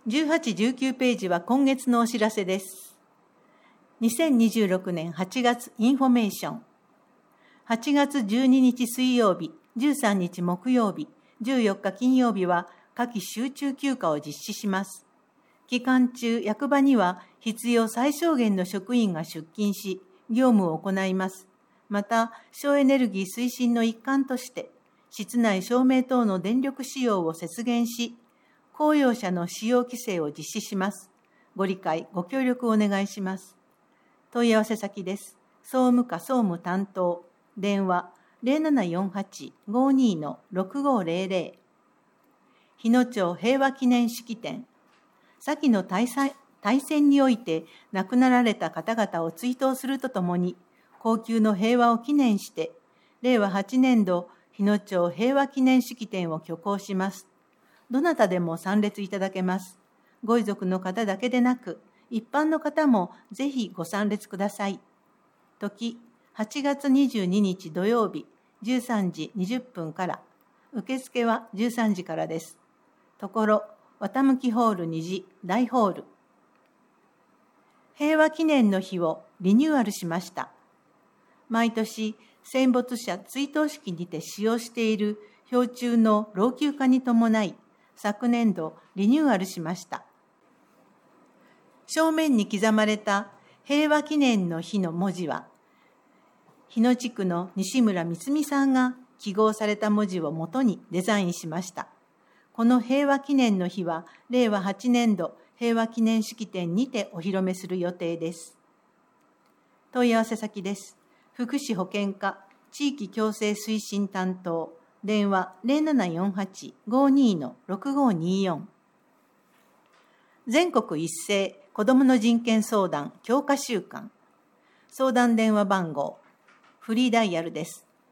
18、19ページは今月のお知らせです。2026年8月インフォメーション。8月12日水曜日、13日木曜日、14日金曜日は夏季集中休暇を実施します。期間中、役場には必要最小限の職員が出勤し、業務を行います。また、省エネルギー推進の一環として、室内照明等の電力使用を節減し、公用車の使用規制を実施します。ご理解、ご協力をお願いします。問い合わせ先です。総務課総務担当、電話0748-52-6500。日野町平和記念式典。先の大戦において亡くなられた方々を追悼するとともに、恒久の平和を記念して、令和8年度日野町平和記念式典を挙行します。どなたでも参列いただけます。ご遺族の方だけでなく、一般の方もぜひご参列ください。時、8月22日土曜日、13時20分から、受付は13時からです。ところ、綿向ホール2時、大ホール。平和記念の日をリニューアルしました。毎年、戦没者追悼式にて使用している標柱の老朽化に伴い、昨年度リニューアルしました。正面に刻まれた平和記念の日の文字は、日野地区の西村光美さんが記号された文字をもとにデザインしました。この平和記念の日は、令和8年度平和記念式典にてお披露目する予定です。問い合わせ先です。福祉保健課地域共生推進担当、電話0748-52-6524。全国一斉子どもの人権相談強化週間。相談電話番号、フリーダイヤルです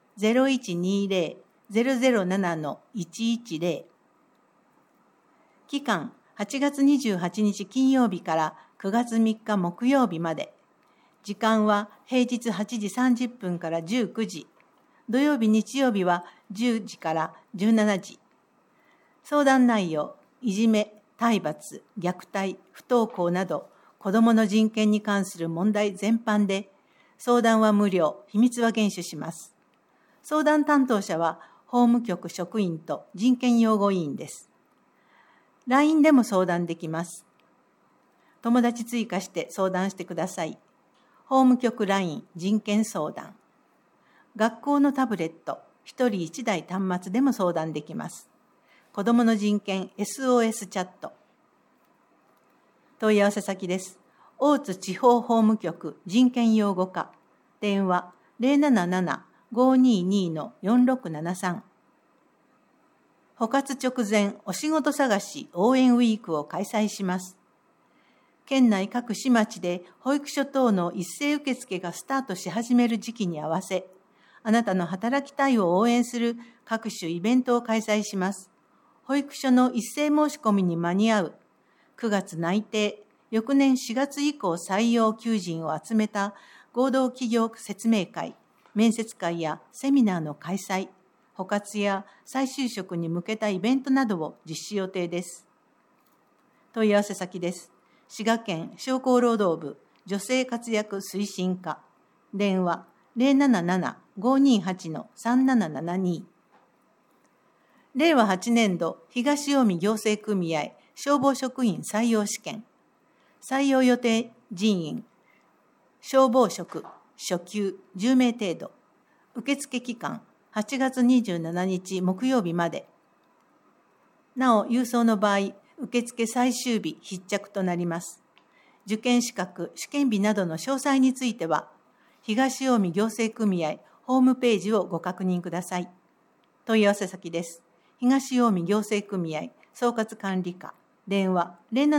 。0120-007-110。期間、8月28日金曜日から9月3日木曜日まで。時間は平日8時30分から19時。土曜日、日曜日は10時から17時。相談内容、いじめ、体罰、虐待、不登校など、子どもの人権に関する問題全般で、相談は無料、秘密は厳守します。相談担当者は、法務局職員と人権擁護委員です。LINE でも相談できます。友達追加して相談してください。法務局 LINE 人権相談。学校のタブレット、1人1台端末でも相談できます。子どもの人権 SOS チャット。問い合わせ先です。大津地方法務局人権擁護課。電話077-522-4673。保活直前お仕事探し応援ウィークを開催します。県内各市町で保育所等の一斉受付がスタートし始める時期に合わせ、あなたの働きたいを応援する各種イベントを開催します。保育所の一斉申し込みに間に合う、9月内定、翌年4月以降採用求人を集めた合同企業説明会、面接会やセミナーの開催、保活や再就職に向けたイベントなどを実施予定です。問い合わせ先です。滋賀県商工労働部女性活躍推進課。電話077-528-3772。令和8年度東近江行政組合消防職員採用試験。採用予定人員、消防職、初級10名程度。受付期間、8月27日木曜日まで。なお、郵送の場合、受付最終日必着となります。受験資格、試験日などの詳細については、東近江行政組合ホームページをご確認ください。問い合わせ先です。東近江行政組合総括管理課。電話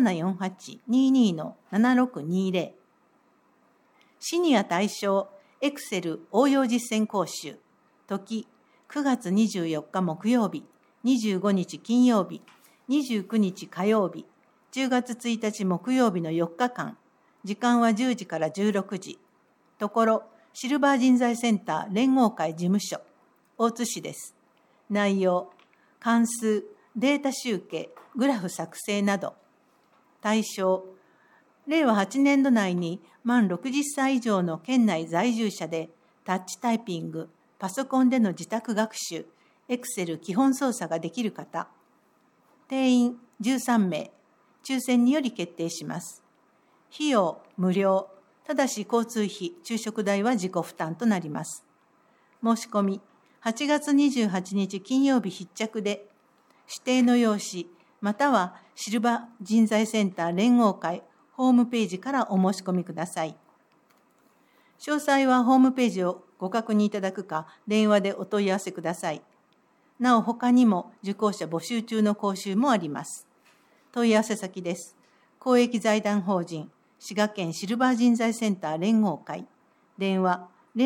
0748-22-7620。シニア対象エクセル応用実践講習。時9月24日木曜日、25日金曜日、29日火曜日、10月1日木曜日の4日間。時間は10時から16時。ところ、シルバー人材センター連合会事務所、大津市です。内容、関数、データ集計、グラフ作成など。 対象、令和8年度内に満60歳以上の県内在住者で、タッチタイピング、パソコンでの自宅学習、Excel 基本操作ができる方、定員13名、抽選により決定します。費用無料、ただし交通費、昼食代は自己負担となります。申し込み、8月28日金曜日必着で、指定の用紙、またはシルバー人材センター連合会ホームページからお申し込みください。詳細はホームページをご確認いただくか、電話でお問い合わせください。なお、他にも受講者募集中の講習もあります。問い合わせ先です。公益財団法人滋賀県シルバー人材センター連合会、電話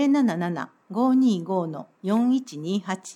077-525-4128。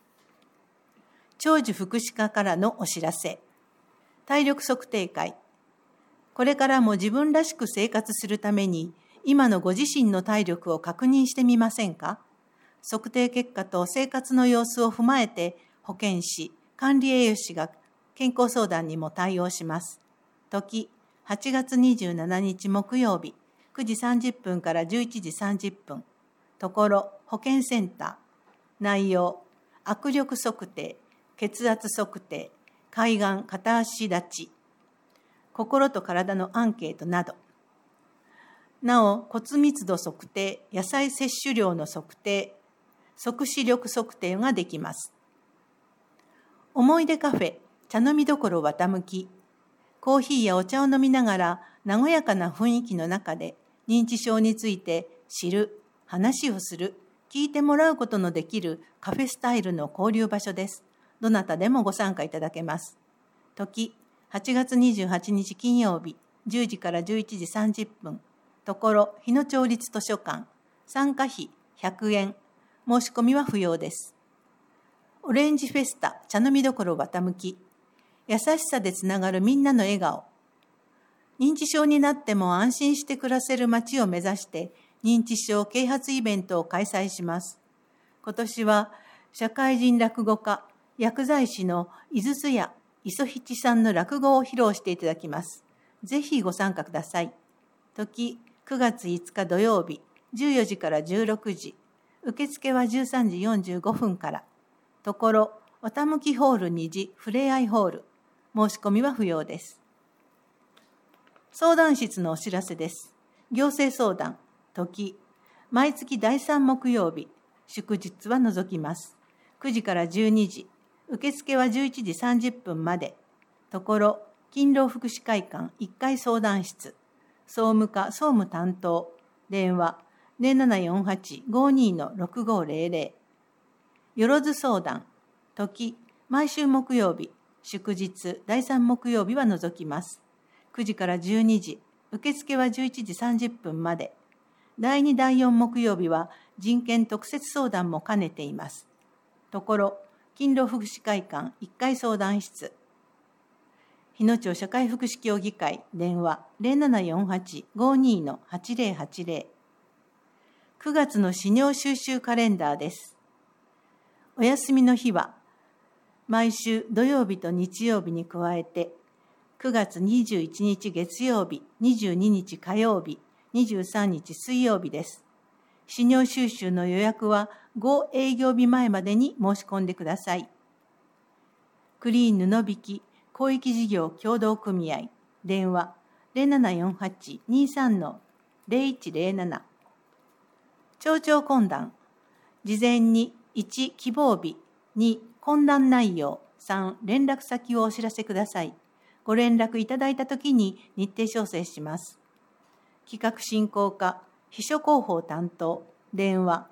長寿福祉課からのお知らせ。体力測定会。これからも自分らしく生活するために、今のご自身の体力を確認してみませんか？測定結果と生活の様子を踏まえて、保健師、管理栄養士が健康相談にも対応します。時、8月27日木曜日、9時30分から11時30分。ところ、保健センター。内容、握力測定、血圧測定、海岸片足立ち、心と体のアンケートなど。なお、骨密度測定、野菜摂取量の測定、即死力測定ができます。思い出カフェ、茶飲みどころわたむき。コーヒーやお茶を飲みながら、和やかな雰囲気の中で、認知症について知る、話をする、聞いてもらうことのできるカフェスタイルの交流場所です。どなたでもご参加いただけます。時、8月28日金曜日、10時から11時30分。ところ、日野町立図書館。参加費100円。申し込みは不要です。オレンジフェスタ、茶飲みどころわたむき。優しさでつながるみんなの笑顔。認知症になっても安心して暮らせる街を目指して、認知症啓発イベントを開催します。今年は、社会人落語家、薬剤師の井筒屋磯七さんの落語を披露していただきます。ぜひご参加ください。時、9月5日土曜日、14時から16時。受付は13時45分から。ところ、わたむきホール2時ふれあいホール。申し込みは不要です。相談室のお知らせです。行政相談、時、毎月第3木曜日、祝日は除きます。9時から12時。受付は11時30分まで。ところ、勤労福祉会館1階相談室。総務課総務担当。電話 0748-52-6500。よろず相談。時、毎週木曜日。祝日第3木曜日は除きます。9時から12時。受付は11時30分まで。第2、第4木曜日は人権特設相談も兼ねています。ところ、勤労福祉会館1階相談室。日野町社会福祉協議会電話 0748-52-8080。9月の資料収集カレンダーです。お休みの日は、毎週土曜日と日曜日に加えて、9月21日月曜日、22日火曜日、23日水曜日です。資料収集の予約は5営業日前までに申し込んでください。クリーン布引き広域事業協同組合電話 0748-23-0107。町長懇談。事前に1、希望日、2、懇談内容、3、連絡先をお知らせください。ご連絡いただいたときに日程調整します。企画進行課、秘書広報担当、電話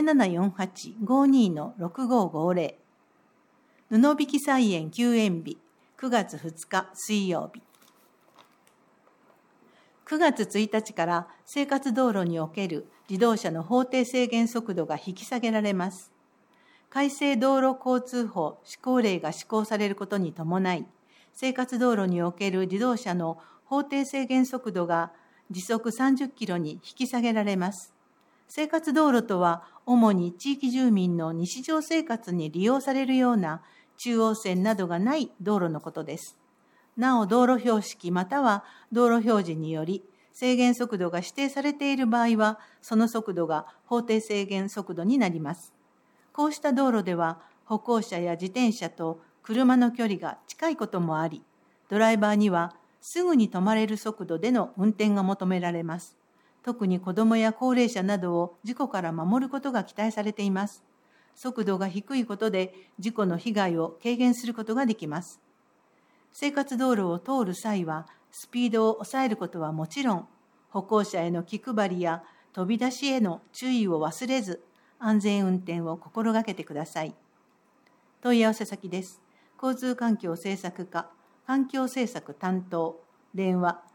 0748-52-6550。布引菜園休園日、9月2日水曜日。9月1日から生活道路における自動車の法定制限速度が引き下げられます。改正道路交通法施行令が施行されることに伴い、生活道路における自動車の法定制限速度が時速30キロに引き下げられます。生活道路とは、主に地域住民の日常生活に利用されるような中央線などがない道路のことです。 なお道路標識または道路標示により制限速度が指定されている場合は、その速度が法定制限速度になります。こうした道路では、歩行者や自転車と車の距離が近いこともあり、ドライバーにはすぐに止まれる速度での運転が求められます。特に子どもや高齢者などを事故から守ることが期待されています。速度が低いことで事故の被害を軽減することができます。生活道路を通る際は、スピードを抑えることはもちろん、歩行者への気配りや飛び出しへの注意を忘れず、安全運転を心がけてください。問い合わせ先です。交通環境政策課、環境政策担当、電話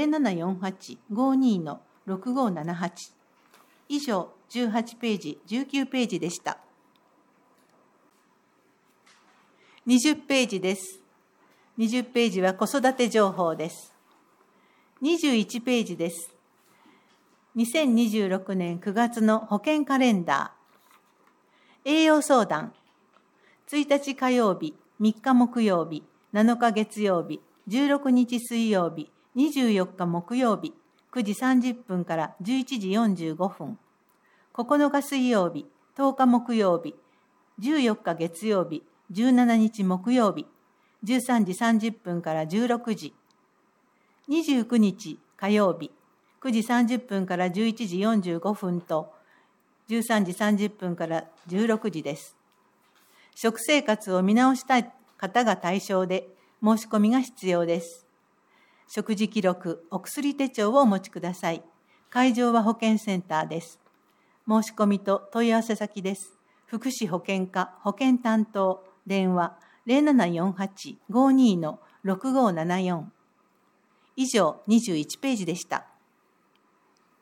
0748-52-6578。以上、18ページ、19ページでした。20ページです。20ページは子育て情報です。21ページです。2026年9月の保健カレンダー。栄養相談。1日火曜日、3日木曜日、7日月曜日、16日水曜日、24日木曜日、9時30分から11時45分。9日水曜日、10日木曜日、14日月曜日、17日木曜日、13時30分から16時。29日火曜日、9時30分から11時45分と、13時30分から16時です。食生活を見直したい方が対象で、申し込みが必要です。食事記録、お薬手帳をお持ちください。会場は保健センターです。申し込みと問い合わせ先です。福祉保健課保健担当、電話 0748-52-6574。以上、21ページでした。